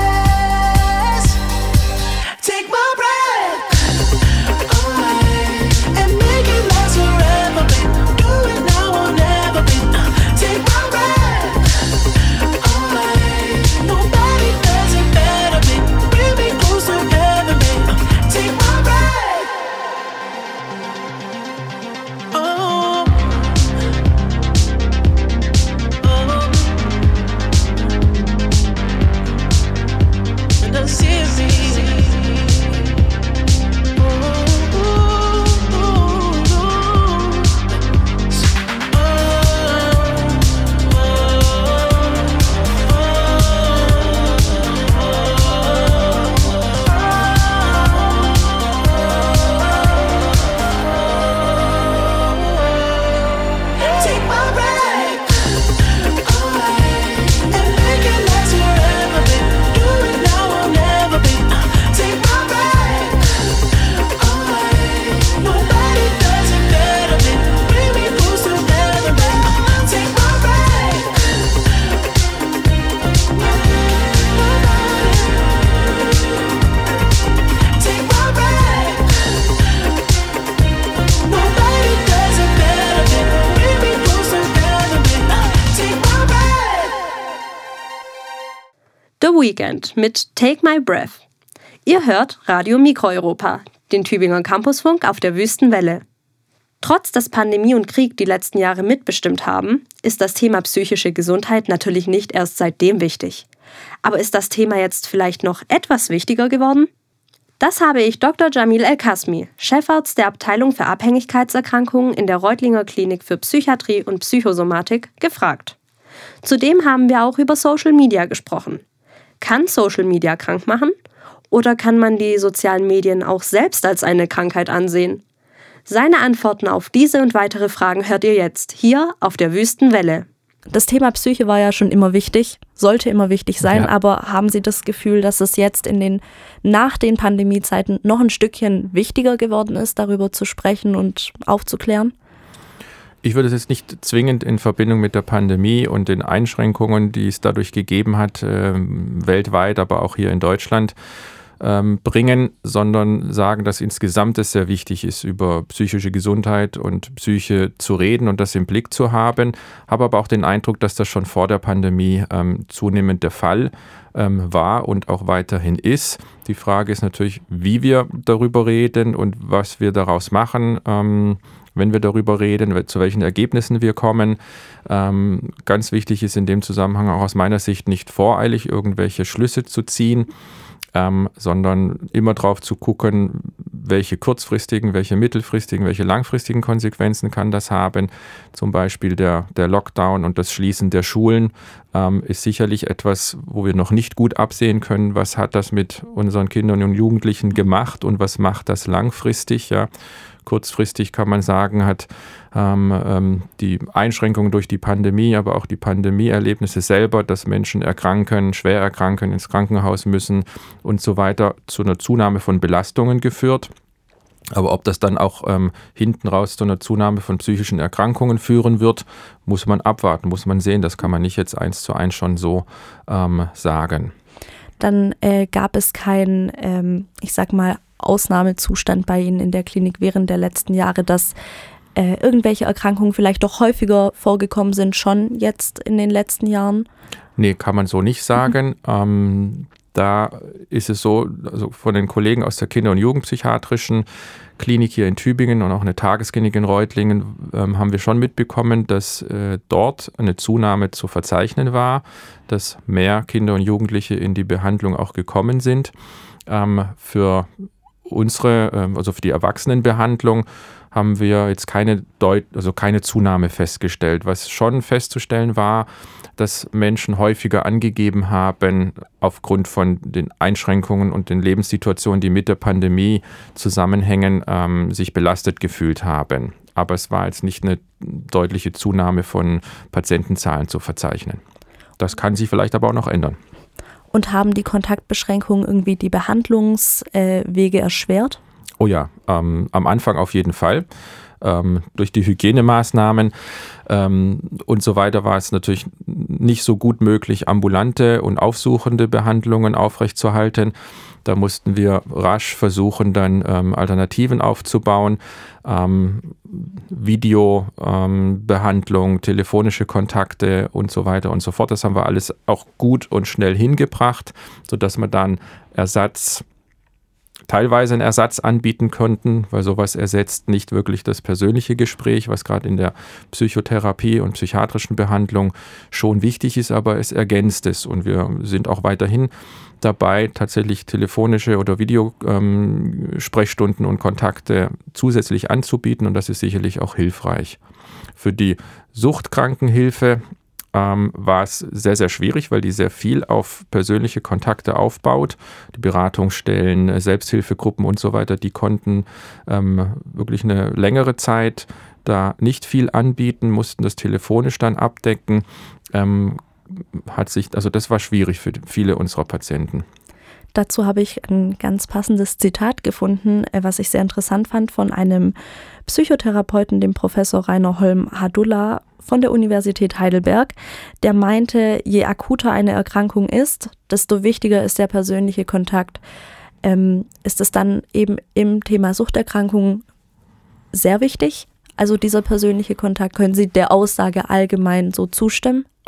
Weekend mit Take My Breath. Ihr hört Radio Mikroeuropa, den Tübinger Campusfunk auf der Wüstenwelle. Trotz dass Pandemie und Krieg die letzten Jahre mitbestimmt haben, ist das Thema psychische Gesundheit natürlich nicht erst seitdem wichtig. Aber ist das Thema jetzt vielleicht noch etwas wichtiger geworden? Das habe ich Doktor Jamil El-Kasmi, Chefarzt der Abteilung für Abhängigkeitserkrankungen in der Reutlinger Klinik für Psychiatrie und Psychosomatik, gefragt. Zudem haben wir auch über Social Media gesprochen. Kann Social Media krank machen? Oder kann man die sozialen Medien auch selbst als eine Krankheit ansehen? Seine Antworten auf diese und weitere Fragen hört ihr jetzt hier auf der Wüstenwelle. Das Thema Psyche war ja schon immer wichtig, sollte immer wichtig sein, Ja. aber haben Sie das Gefühl, dass es jetzt in den, nach den Pandemiezeiten noch ein Stückchen wichtiger geworden ist, darüber zu sprechen und aufzuklären? Ich würde es jetzt nicht zwingend in Verbindung mit der Pandemie und den Einschränkungen, die es dadurch gegeben hat, äh, weltweit, aber auch hier in Deutschland, ähm, bringen, sondern sagen, dass insgesamt es sehr wichtig ist, über psychische Gesundheit und Psyche zu reden und das im Blick zu haben. Habe aber auch den Eindruck, dass das schon vor der Pandemie ähm, zunehmend der Fall ähm, war und auch weiterhin ist. Die Frage ist natürlich, wie wir darüber reden und was wir daraus machen. Ähm, wenn wir darüber reden, zu welchen Ergebnissen wir kommen. Ähm, ganz wichtig ist in dem Zusammenhang auch aus meiner Sicht nicht voreilig irgendwelche Schlüsse zu ziehen, ähm, sondern immer drauf zu gucken, welche kurzfristigen, welche mittelfristigen, welche langfristigen Konsequenzen kann das haben. Zum Beispiel der, der Lockdown und das Schließen der Schulen ähm, ist sicherlich etwas, wo wir noch nicht gut absehen können, was hat das mit unseren Kindern und Jugendlichen gemacht und was macht das langfristig, ja. Kurzfristig kann man sagen, hat ähm, ähm, die Einschränkungen durch die Pandemie, aber auch die Pandemieerlebnisse selber, dass Menschen erkranken, schwer erkranken, ins Krankenhaus müssen und so weiter, zu einer Zunahme von Belastungen geführt. Aber ob das dann auch ähm, hinten raus zu einer Zunahme von psychischen Erkrankungen führen wird, muss man abwarten, muss man sehen. Das kann man nicht jetzt eins zu eins schon so ähm, sagen. Dann äh, gab es keinen, ähm, ich sag mal, Ausnahmezustand bei Ihnen in der Klinik während der letzten Jahre, dass äh, irgendwelche Erkrankungen vielleicht doch häufiger vorgekommen sind, schon jetzt in den letzten Jahren? Nee, kann man so nicht sagen. Mhm. Ähm, da ist es so, also von den Kollegen aus der Kinder- und Jugendpsychiatrischen Klinik hier in Tübingen und auch eine Tagesklinik in Reutlingen ähm, haben wir schon mitbekommen, dass äh, dort eine Zunahme zu verzeichnen war, dass mehr Kinder und Jugendliche in die Behandlung auch gekommen sind. Ähm, für unsere, also für die Erwachsenenbehandlung haben wir jetzt keine, Deut- also keine Zunahme festgestellt. Was schon festzustellen war, dass Menschen häufiger angegeben haben, aufgrund von den Einschränkungen und den Lebenssituationen, die mit der Pandemie zusammenhängen, ähm, sich belastet gefühlt haben. Aber es war jetzt nicht eine deutliche Zunahme von Patientenzahlen zu verzeichnen. Das kann sich vielleicht aber auch noch ändern. Und haben die Kontaktbeschränkungen irgendwie die Behandlungswege äh, erschwert? Oh ja, ähm, am Anfang auf jeden Fall. Ähm, durch die Hygienemaßnahmen ähm, und so weiter war es natürlich nicht so gut möglich, ambulante und aufsuchende Behandlungen aufrechtzuerhalten. Da mussten wir rasch versuchen, dann ähm, Alternativen aufzubauen. Ähm, Videobehandlung, ähm, telefonische Kontakte und so weiter und so fort. Das haben wir alles auch gut und schnell hingebracht, sodass wir dann Ersatz, teilweise einen Ersatz anbieten konnten, weil sowas ersetzt nicht wirklich das persönliche Gespräch, was gerade in der Psychotherapie und psychiatrischen Behandlung schon wichtig ist, aber es ergänzt es. Und wir sind auch weiterhin dabei, tatsächlich telefonische oder Videosprechstunden ähm, und Kontakte zusätzlich anzubieten und das ist sicherlich auch hilfreich. Für die Suchtkrankenhilfe ähm, war es sehr, sehr schwierig, weil die sehr viel auf persönliche Kontakte aufbaut. Die Beratungsstellen, Selbsthilfegruppen und so weiter, die konnten ähm, wirklich eine längere Zeit da nicht viel anbieten, mussten das telefonisch dann abdecken. Ähm, hat sich, also das war schwierig für viele unserer Patienten. Dazu habe ich ein ganz passendes Zitat gefunden, was ich sehr interessant fand, von einem Psychotherapeuten, dem Professor Rainer Holm-Hadulla von der Universität Heidelberg. Der meinte, je akuter eine Erkrankung ist, desto wichtiger ist der persönliche Kontakt. Ähm, ist es dann eben im Thema Suchterkrankungen sehr wichtig? Also dieser persönliche Kontakt, können Sie der Aussage allgemein so zustimmen?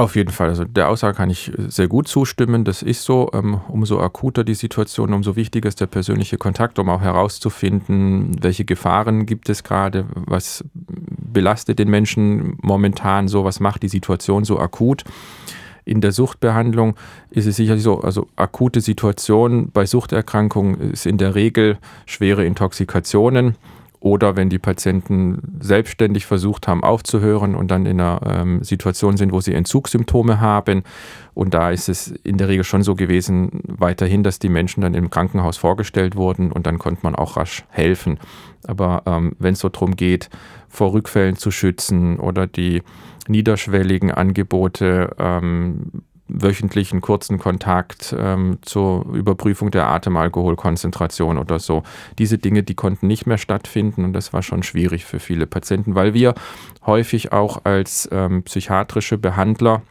Auf jeden Fall. Also der Aussage kann ich sehr gut zustimmen. Das ist so. Ähm, umso akuter die Situation, umso wichtiger ist der persönliche Kontakt, um auch herauszufinden, welche Gefahren gibt es gerade, was belastet den Menschen momentan so, was macht die Situation so akut. In der Suchtbehandlung ist es sicherlich so, also akute Situationen bei Suchterkrankungen ist in der Regel schwere Intoxikationen. Oder wenn die Patienten selbstständig versucht haben aufzuhören und dann in einer ähm, Situation sind, wo sie Entzugssymptome haben. Und da ist es in der Regel schon so gewesen, weiterhin, dass die Menschen dann im Krankenhaus vorgestellt wurden und dann konnte man auch rasch helfen. Aber ähm, wenn es so darum geht, vor Rückfällen zu schützen oder die niederschwelligen Angebote, ähm, wöchentlichen kurzen Kontakt ähm, zur Überprüfung der Atemalkoholkonzentration oder so. Diese Dinge, die konnten nicht mehr stattfinden und das war schon schwierig für viele Patienten, weil wir häufig auch als ähm, psychiatrische Behandler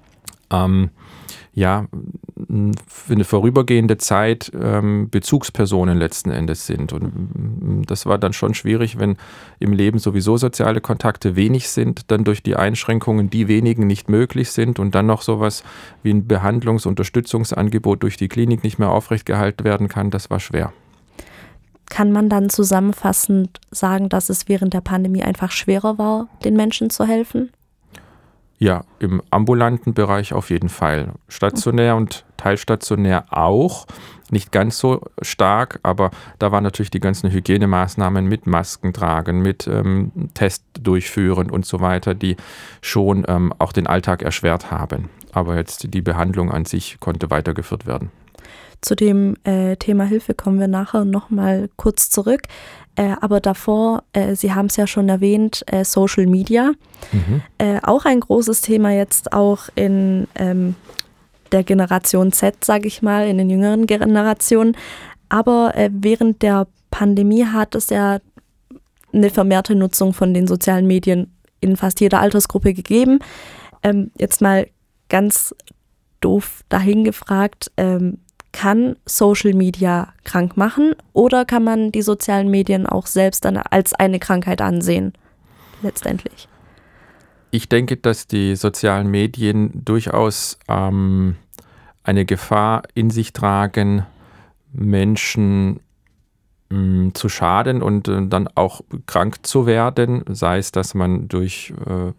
ähm, ja, für eine vorübergehende Zeit ähm, Bezugspersonen letzten Endes sind. Und das war dann schon schwierig, wenn im Leben sowieso soziale Kontakte wenig sind, dann durch die Einschränkungen die wenigen nicht möglich sind und dann noch sowas wie ein Behandlungs- und Unterstützungsangebot durch die Klinik nicht mehr aufrechtgehalten werden kann, das war schwer. Kann man dann zusammenfassend sagen, dass es während der Pandemie einfach schwerer war, den Menschen zu helfen? Ja, im ambulanten Bereich auf jeden Fall. Stationär und teilstationär auch. Nicht ganz so stark, aber da waren natürlich die ganzen Hygienemaßnahmen mit Masken tragen, mit ähm, Test durchführen und so weiter, die schon ähm, auch den Alltag erschwert haben. Aber jetzt die Behandlung an sich konnte weitergeführt werden. Zu dem äh, Thema Hilfe kommen wir nachher nochmal kurz zurück. Äh, aber davor, äh, Sie haben es ja schon erwähnt, äh, Social Media. Mhm. Äh, auch ein großes Thema jetzt auch in ähm, der Generation Z, sage ich mal, in den jüngeren Generationen. Aber äh, während der Pandemie hat es ja eine vermehrte Nutzung von den sozialen Medien in fast jeder Altersgruppe gegeben. Ähm, jetzt mal ganz doof dahin gefragt, ähm, kann Social Media krank machen oder kann man die sozialen Medien auch selbst dann als eine Krankheit ansehen, letztendlich? Ich denke, dass die sozialen Medien durchaus ähm, eine Gefahr in sich tragen, Menschen mh, zu schaden und äh, dann auch krank zu werden, sei es, dass man durch äh,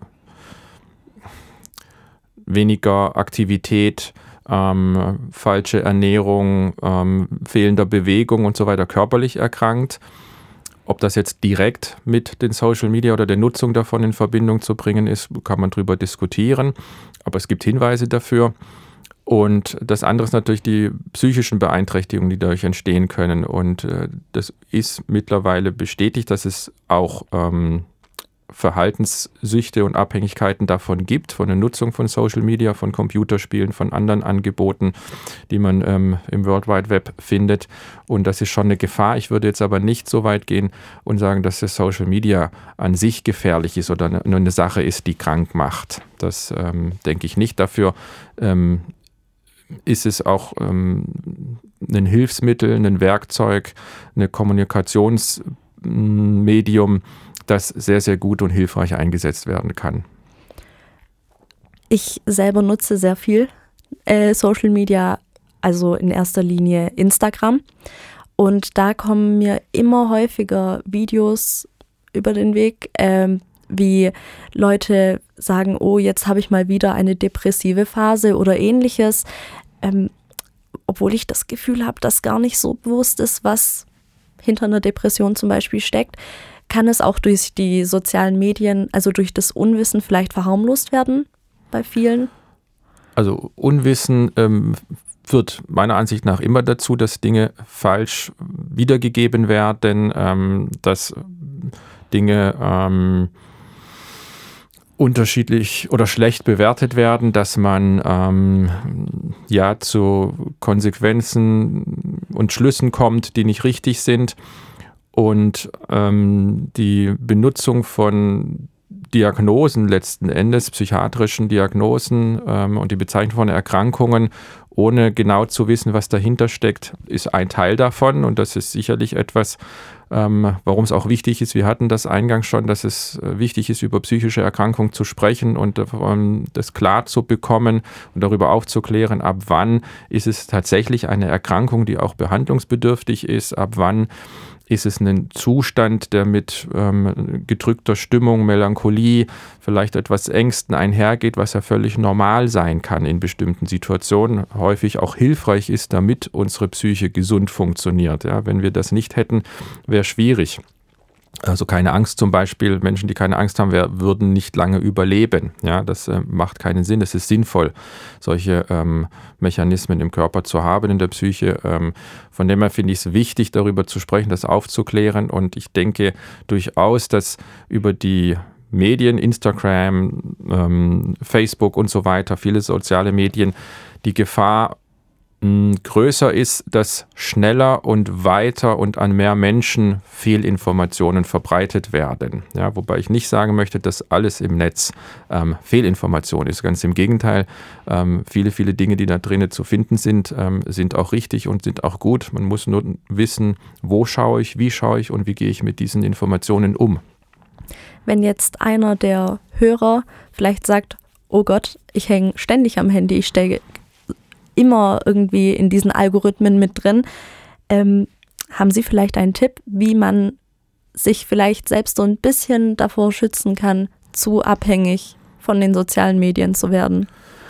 weniger Aktivität, Ähm, falsche Ernährung, ähm, fehlender Bewegung und so weiter körperlich erkrankt. Ob das jetzt direkt mit den Social Media oder der Nutzung davon in Verbindung zu bringen ist, kann man drüber diskutieren. Aber es gibt Hinweise dafür. Und das andere ist natürlich die psychischen Beeinträchtigungen, die dadurch entstehen können. Und äh, das ist mittlerweile bestätigt, dass es auch ähm, Verhaltenssüchte und Abhängigkeiten davon gibt, von der Nutzung von Social Media, von Computerspielen, von anderen Angeboten, die man ähm, im World Wide Web findet. Und das ist schon eine Gefahr. Ich würde jetzt aber nicht so weit gehen und sagen, dass das Social Media an sich gefährlich ist oder nur eine Sache ist, die krank macht. Das ähm, denke ich nicht. Dafür ähm, ist es auch ähm, ein Hilfsmittel, ein Werkzeug, ein Kommunikationsmedium, das sehr, sehr gut und hilfreich eingesetzt werden kann. Ich selber nutze sehr viel äh, Social Media, also in erster Linie Instagram. Und da kommen mir immer häufiger Videos über den Weg, ähm, wie Leute sagen, oh, jetzt habe ich mal wieder eine depressive Phase oder ähnliches. Ähm, obwohl ich das Gefühl habe, dass gar nicht so bewusst ist, was hinter einer Depression zum Beispiel steckt. Kann es auch durch die sozialen Medien, also durch das Unwissen vielleicht verharmlost werden bei vielen? Also Unwissen ähm, führt meiner Ansicht nach immer dazu, dass Dinge falsch wiedergegeben werden, ähm, dass Dinge ähm, unterschiedlich oder schlecht bewertet werden, dass man ähm, ja zu Konsequenzen und Schlüssen kommt, die nicht richtig sind. Und ähm, die Benutzung von Diagnosen letzten Endes, psychiatrischen Diagnosen ähm, und die Bezeichnung von Erkrankungen, ohne genau zu wissen, was dahinter steckt, ist ein Teil davon. Und das ist sicherlich etwas, ähm, warum es auch wichtig ist, wir hatten das eingangs schon, dass es äh, wichtig ist, über psychische Erkrankungen zu sprechen und ähm, das klar zu bekommen und darüber aufzuklären, ab wann ist es tatsächlich eine Erkrankung, die auch behandlungsbedürftig ist, ab wann ist es ein Zustand, der mit ähm, gedrückter Stimmung, Melancholie, vielleicht etwas Ängsten einhergeht, was ja völlig normal sein kann in bestimmten Situationen, häufig auch hilfreich ist, damit unsere Psyche gesund funktioniert. Ja, wenn wir das nicht hätten, wäre schwierig. Also keine Angst zum Beispiel, Menschen, die keine Angst haben, wir würden nicht lange überleben. Ja, das äh, macht keinen Sinn. Es ist sinnvoll, solche ähm, Mechanismen im Körper zu haben, in der Psyche. Ähm, von dem her finde ich es wichtig, darüber zu sprechen, das aufzuklären. Und ich denke durchaus, dass über die Medien, Instagram, ähm, Facebook und so weiter, viele soziale Medien, die Gefahr größer ist, dass schneller und weiter und an mehr Menschen Fehlinformationen verbreitet werden. Ja, wobei ich nicht sagen möchte, dass alles im Netz ähm, Fehlinformation ist. Ganz im Gegenteil, ähm, viele, viele Dinge, die da drinnen zu finden sind, ähm, sind auch richtig und sind auch gut. Man muss nur wissen, wo schaue ich, wie schaue ich und wie gehe ich mit diesen Informationen um. Wenn jetzt einer der Hörer vielleicht sagt, oh Gott, ich hänge ständig am Handy, ich stecke immer irgendwie in diesen Algorithmen mit drin. Ähm, haben Sie vielleicht einen Tipp, wie man sich vielleicht selbst so ein bisschen davor schützen kann, zu abhängig von den sozialen Medien zu werden?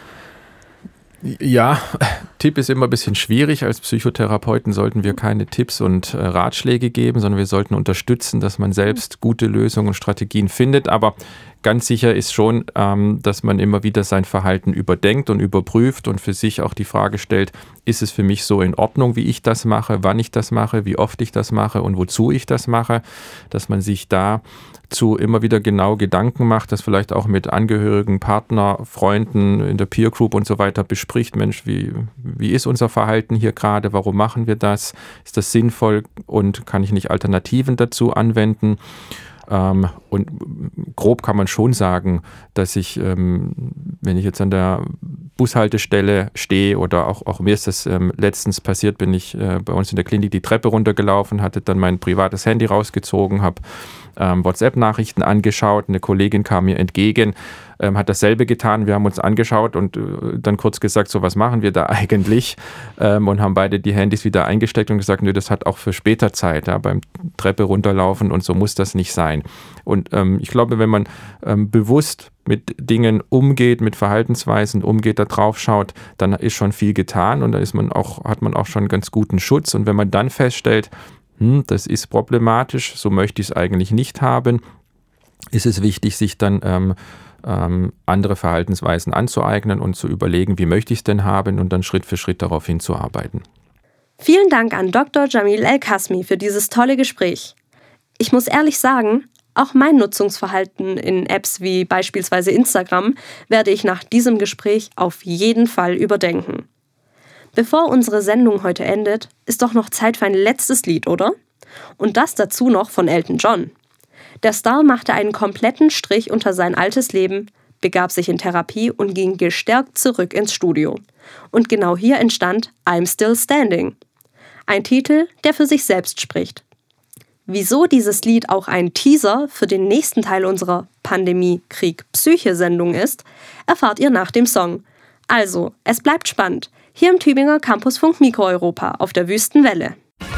Ja, Tipp ist immer ein bisschen schwierig. Als Psychotherapeuten sollten wir keine Tipps und äh, Ratschläge geben, sondern wir sollten unterstützen, dass man selbst gute Lösungen und Strategien findet. Aber ganz sicher ist schon, ähm, dass man immer wieder sein Verhalten überdenkt und überprüft und für sich auch die Frage stellt, ist es für mich so in Ordnung, wie ich das mache, wann ich das mache, wie oft ich das mache und wozu ich das mache, dass man sich dazu immer wieder genau Gedanken macht, das vielleicht auch mit Angehörigen, Partner, Freunden in der Peer Group und so weiter bespricht. Mensch, wie, wie ist unser Verhalten hier gerade, warum machen wir das, ist das sinnvoll und kann ich nicht Alternativen dazu anwenden? Ähm, und grob kann man schon sagen, dass ich, ähm, wenn ich jetzt an der Bushaltestelle stehe oder auch, auch mir ist das ähm, letztens passiert, bin ich äh, bei uns in der Klinik die Treppe runtergelaufen, hatte dann mein privates Handy rausgezogen, habe ähm, WhatsApp-Nachrichten angeschaut, eine Kollegin kam mir entgegen, ähm, hat dasselbe getan, wir haben uns angeschaut und äh, dann kurz gesagt, so was machen wir da eigentlich ähm, und haben beide die Handys wieder eingesteckt und gesagt, nö, das hat auch für später Zeit, ja, beim Treppe runterlaufen und so muss das nicht sein. Und ähm, ich glaube, wenn man ähm, bewusst mit Dingen umgeht, mit Verhaltensweisen umgeht, da drauf schaut, dann ist schon viel getan und da ist man auch, hat man auch schon ganz guten Schutz. Und wenn man dann feststellt, hm, das ist problematisch, so möchte ich es eigentlich nicht haben, ist es wichtig, sich dann ähm, ähm, andere Verhaltensweisen anzueignen und zu überlegen, wie möchte ich es denn haben und dann Schritt für Schritt darauf hinzuarbeiten. Vielen Dank an Doktor Jamil El-Kasmi für dieses tolle Gespräch. Ich muss ehrlich sagen, auch mein Nutzungsverhalten in Apps wie beispielsweise Instagram werde ich nach diesem Gespräch auf jeden Fall überdenken. Bevor unsere Sendung heute endet, ist doch noch Zeit für ein letztes Lied, oder? Und das dazu noch von Elton John. Der Star machte einen kompletten Strich unter sein altes Leben, begab sich in Therapie und ging gestärkt zurück ins Studio. Und genau hier entstand I'm Still Standing. Ein Titel, der für sich selbst spricht. Wieso dieses Lied auch ein Teaser für den nächsten Teil unserer Pandemie-Krieg-Psyche-Sendung ist, erfahrt ihr nach dem Song. Also, es bleibt spannend. Hier im Tübinger Campusfunk Mikroeuropa auf der Wüstenwelle.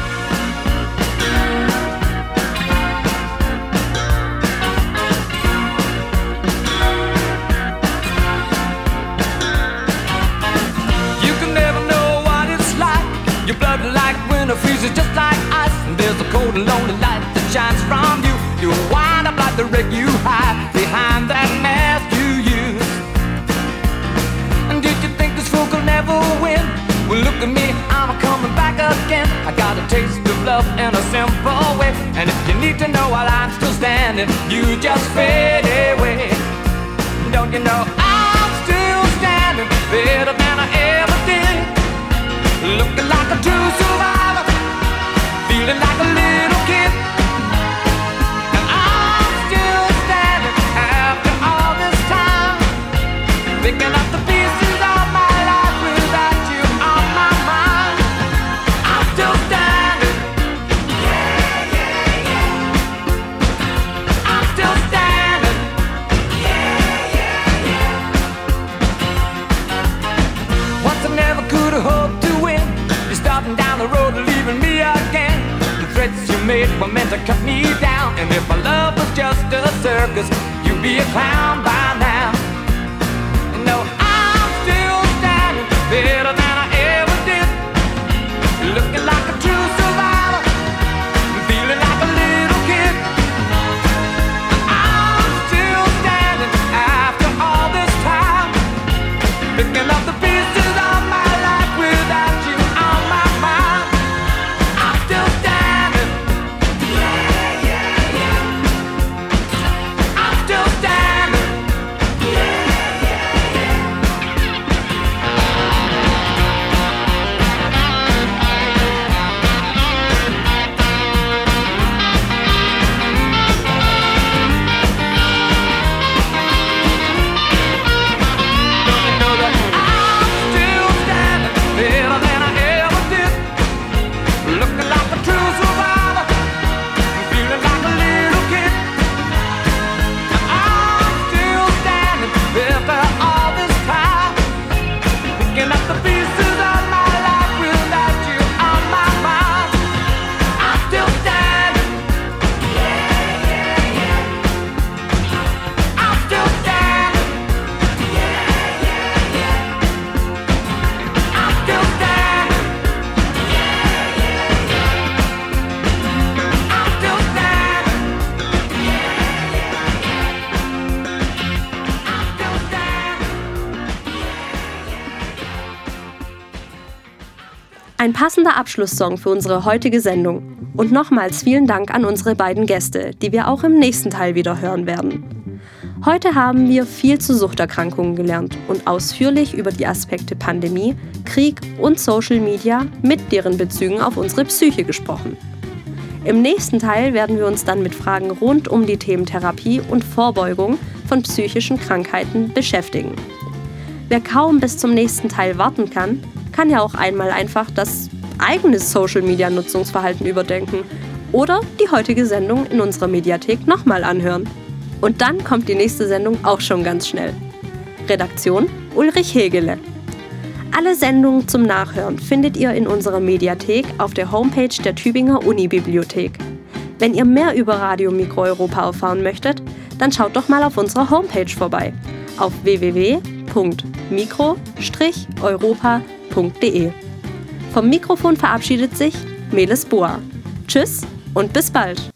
You can never know what it's like. Your blood like winter freezes just like ice. And there's a cold and lonely light that shines from you. You wind up like the wreck you hide behind that mask you use. And did you think this fool could never win? Well, look at me, I'm coming back again. I got a taste of love in a simple way. And if you need to know while I'm still standing, you just fade away. Don't you know I'm still standing better than I ever did? Looking like a true survivor, feeling like a little kid. And I'm still standing after all this time, picking up the pieces of my life without you. it were meant to cut me down. And if my love was just a circus, you'd be a clown by now. No, I'm still standing better than I ever did, looking like a true survivor, feeling like a little kid. I'm still standing after all this time, picking up the pieces of my life without you on my mind. I'm still standing. Yeah, yeah, yeah. I'm still standing. Yeah, yeah, yeah. Don't you know that I'm still standing better than I ever did, looking like a true survivor, feeling like a little kid. I'm still standing after all this time, picking up the pieces of my life without you on my mind. I'm still standing. Yeah, yeah, yeah. I'm still standing. Yeah, yeah, yeah. I'm still standing. Yeah, yeah, yeah. I'm still standing. Yeah, yeah, yeah. I'm still standing. Ein passender Abschlusssong für unsere heutige Sendung. Und nochmals vielen Dank an unsere beiden Gäste, die wir auch im nächsten Teil wieder hören werden. Heute haben wir viel zu Suchterkrankungen gelernt und ausführlich über die Aspekte Pandemie, Krieg und Social Media mit deren Bezügen auf unsere Psyche gesprochen. Im nächsten Teil werden wir uns dann mit Fragen rund um die Themen Therapie und Vorbeugung von psychischen Krankheiten beschäftigen. Wer kaum bis zum nächsten Teil warten kann, kann ja auch einmal einfach das eigene Social-Media-Nutzungsverhalten überdenken oder die heutige Sendung in unserer Mediathek nochmal anhören. Und dann kommt die nächste Sendung auch schon ganz schnell. Redaktion Ulrich Hegele. Alle Sendungen zum Nachhören findet ihr in unserer Mediathek auf der Homepage der Tübinger Unibibliothek. Wenn ihr mehr über Radio Mikro Europa erfahren möchtet, dann schaut doch mal auf unserer Homepage vorbei auf w w w punkt mikro europa punkt de. Vom Mikrofon verabschiedet sich Melis Boa. Tschüss und bis bald.